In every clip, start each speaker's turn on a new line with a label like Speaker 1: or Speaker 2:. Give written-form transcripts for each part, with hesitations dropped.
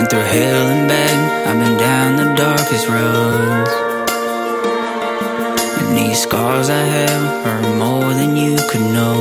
Speaker 1: through hell and back, I've been down the darkest roads. And these scars I have hurt more than you could know.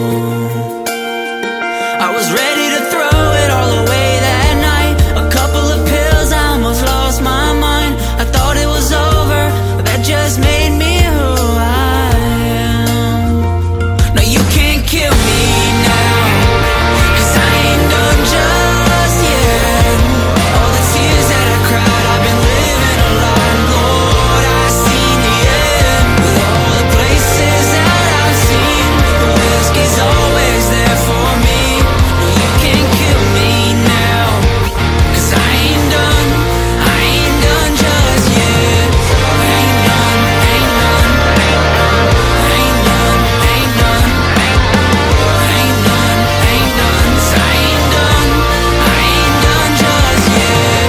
Speaker 1: I was ready to throw it all away that night. A couple of pills, I almost lost my mind. I thought it was over, but that just made me who I am. No, you can't kill me now, 'cause I ain't done just yet. All the tears that I cried, I've been living a lie. Lord, I've seen the end. With all the places that I've seen, the whiskey's always there for me. No, you can't kill me now, 'cause I ain't done just yet. Ain't done, ain't done, ain't done, ain't done, ain't done, ain't done, 'cause I ain't done just yet.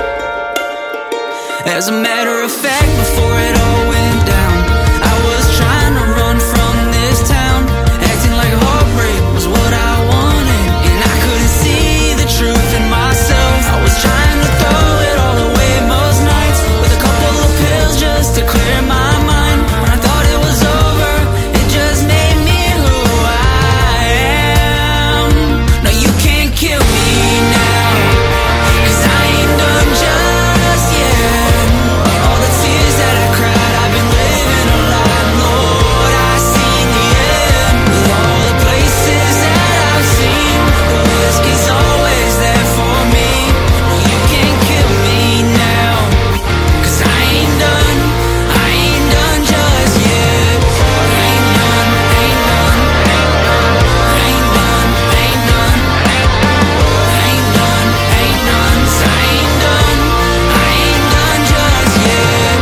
Speaker 1: As a matter of fact, before it all went down, I was trying to run from this town, acting like heartbreak was what I wanted, and I couldn't see the truth in myself. I was trying to throw it all away most nights, with a couple of pills just to clear my mind. When I thought it was over, it just made me who I am. No, you can't kill me now, 'cause I ain't done just yet. All the tears that I cried, I've been living a lie. Lord, I've seen the end. With all the places that I've seen, the whiskey's always there for me. No, you can't kill me now, 'cause I ain't done just yet. Ain't done, ain't done, ain't done, ain't done, ain't done, ain't done, 'cause I ain't done just yet.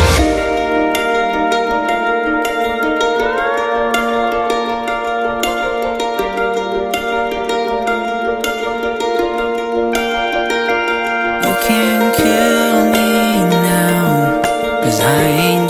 Speaker 1: You can't kill me now, 'cause I ain't